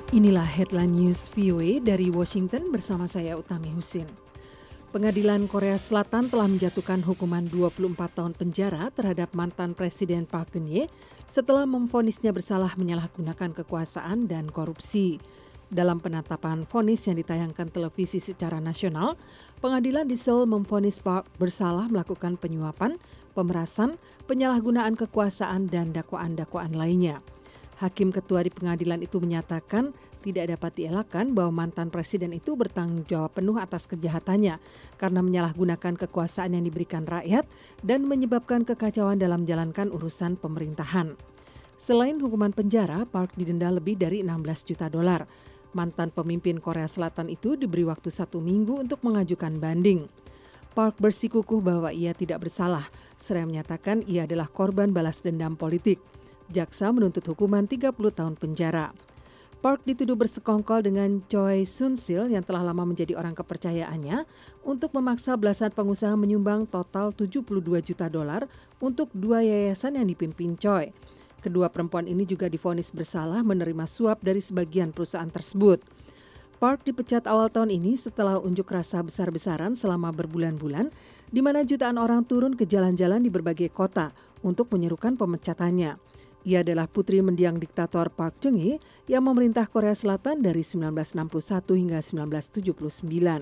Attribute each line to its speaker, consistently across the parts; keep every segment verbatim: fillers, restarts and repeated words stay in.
Speaker 1: Inilah headline news V O A dari Washington bersama saya Utami Husin. Pengadilan Korea Selatan telah menjatuhkan hukuman dua puluh empat tahun penjara terhadap mantan Presiden Park Geun-hye setelah memvonisnya bersalah menyalahgunakan kekuasaan dan korupsi. Dalam penetapan vonis yang ditayangkan televisi secara nasional, pengadilan di Seoul memvonis Park bersalah melakukan penyuapan, pemerasan, penyalahgunaan kekuasaan dan dakwaan-dakwaan lainnya. Hakim ketua di pengadilan itu menyatakan tidak dapat dielakkan bahwa mantan presiden itu bertanggung jawab penuh atas kejahatannya karena menyalahgunakan kekuasaan yang diberikan rakyat dan menyebabkan kekacauan dalam menjalankan urusan pemerintahan. Selain hukuman penjara, Park didenda lebih dari enam belas juta dolar. Mantan pemimpin Korea Selatan itu diberi waktu satu minggu untuk mengajukan banding. Park bersikukuh bahwa ia tidak bersalah, seraya menyatakan ia adalah korban balas dendam politik. Jaksa menuntut hukuman tiga puluh tahun penjara. Park dituduh bersekongkol dengan Choi Soon-sil yang telah lama menjadi orang kepercayaannya untuk memaksa belasan pengusaha menyumbang total tujuh puluh dua juta dolar untuk dua yayasan yang dipimpin Choi. Kedua perempuan ini juga divonis bersalah menerima suap dari sebagian perusahaan tersebut. Park dipecat awal tahun ini setelah unjuk rasa besar-besaran selama berbulan-bulan, di mana jutaan orang turun ke jalan-jalan di berbagai kota untuk menyerukan pemecatannya. Ia adalah putri mendiang diktator Park Chung-hee yang memerintah Korea Selatan dari sembilan belas enam puluh satu hingga sembilan belas tujuh puluh sembilan.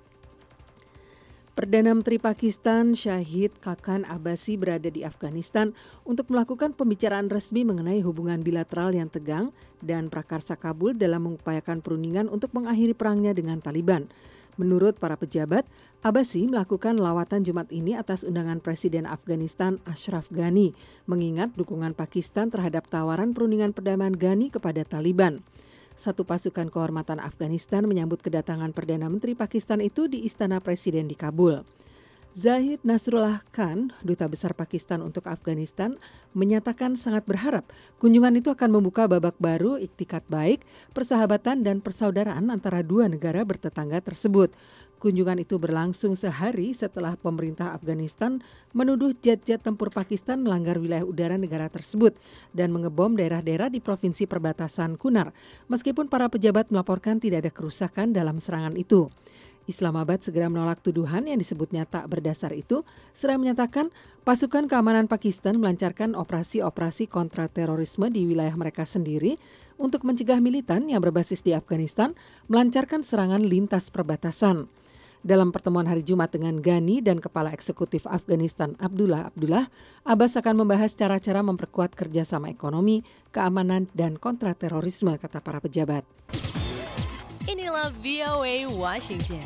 Speaker 1: Perdana Menteri Pakistan Shahid Khaqan Abbasi berada di Afghanistan untuk melakukan pembicaraan resmi mengenai hubungan bilateral yang tegang dan prakarsa Kabul dalam mengupayakan perundingan untuk mengakhiri perangnya dengan Taliban. Menurut para pejabat, Abbasi melakukan lawatan Jumat ini atas undangan Presiden Afghanistan Ashraf Ghani, mengingat dukungan Pakistan terhadap tawaran perundingan perdamaian Ghani kepada Taliban. Satu pasukan kehormatan Afghanistan menyambut kedatangan Perdana Menteri Pakistan itu di Istana Presiden di Kabul. Zahid Nasrullah Khan, Duta Besar Pakistan untuk Afghanistan, menyatakan sangat berharap kunjungan itu akan membuka babak baru iktikat baik, persahabatan dan persaudaraan antara dua negara bertetangga tersebut. Kunjungan itu berlangsung sehari setelah pemerintah Afghanistan menuduh jet-jet tempur Pakistan melanggar wilayah udara negara tersebut dan mengebom daerah-daerah di provinsi perbatasan Kunar, meskipun para pejabat melaporkan tidak ada kerusakan dalam serangan itu. Islamabad segera menolak tuduhan yang disebutnya tak berdasar itu, seraya menyatakan pasukan keamanan Pakistan melancarkan operasi-operasi kontra terorisme di wilayah mereka sendiri untuk mencegah militan yang berbasis di Afghanistan melancarkan serangan lintas perbatasan. Dalam pertemuan hari Jumat dengan Ghani dan Kepala Eksekutif Afghanistan Abdullah Abdullah, Abbas akan membahas cara-cara memperkuat kerjasama ekonomi, keamanan, dan kontraterorisme, kata para pejabat.
Speaker 2: Inilah V O A Washington.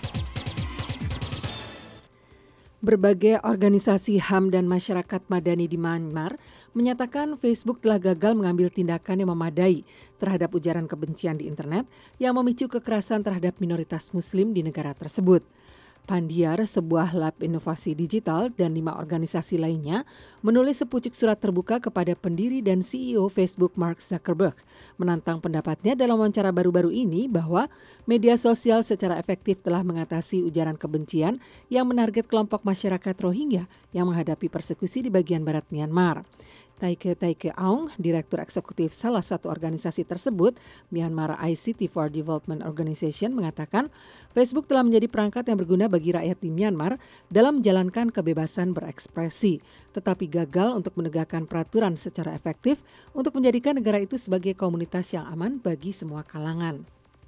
Speaker 1: Berbagai organisasi H A M dan masyarakat madani di Myanmar menyatakan Facebook telah gagal mengambil tindakan yang memadai terhadap ujaran kebencian di internet yang memicu kekerasan terhadap minoritas Muslim di negara tersebut. Pandiar, sebuah lab inovasi digital dan lima organisasi lainnya menulis sepucuk surat terbuka kepada pendiri dan C E O Facebook Mark Zuckerberg, menantang pendapatnya dalam wawancara baru-baru ini bahwa media sosial secara efektif telah mengatasi ujaran kebencian yang menarget kelompok masyarakat Rohingya yang menghadapi persekusi di bagian barat Myanmar. Taike Taike Aung, Direktur Eksekutif salah satu organisasi tersebut, Myanmar I C T for Development Organization, mengatakan Facebook telah menjadi perangkat yang berguna bagi rakyat di Myanmar dalam menjalankan kebebasan berekspresi, tetapi gagal untuk menegakkan peraturan secara efektif untuk menjadikan negara itu sebagai komunitas yang aman bagi semua kalangan.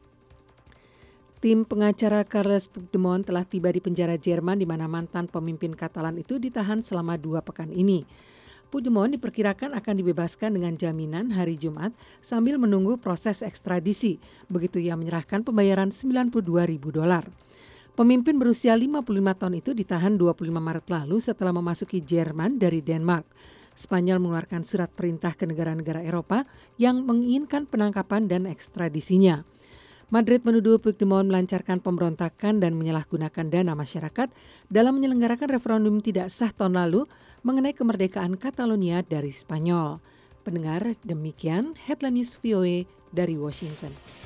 Speaker 1: Tim pengacara Carles Puigdemont telah tiba di penjara Jerman di mana mantan pemimpin Katalan itu ditahan selama dua pekan ini. Puigdemont diperkirakan akan dibebaskan dengan jaminan hari Jumat sambil menunggu proses ekstradisi. Begitu ia menyerahkan pembayaran sembilan puluh dua ribu dolar. Pemimpin berusia lima puluh lima tahun itu ditahan dua puluh lima Maret lalu setelah memasuki Jerman dari Denmark. Spanyol mengeluarkan surat perintah ke negara-negara Eropa yang menginginkan penangkapan dan ekstradisinya. Madrid menuduh Puigdemont melancarkan pemberontakan dan menyalahgunakan dana masyarakat dalam menyelenggarakan referendum tidak sah tahun lalu mengenai kemerdekaan Catalonia dari Spanyol. Pendengar, demikian Headline News V O A dari Washington.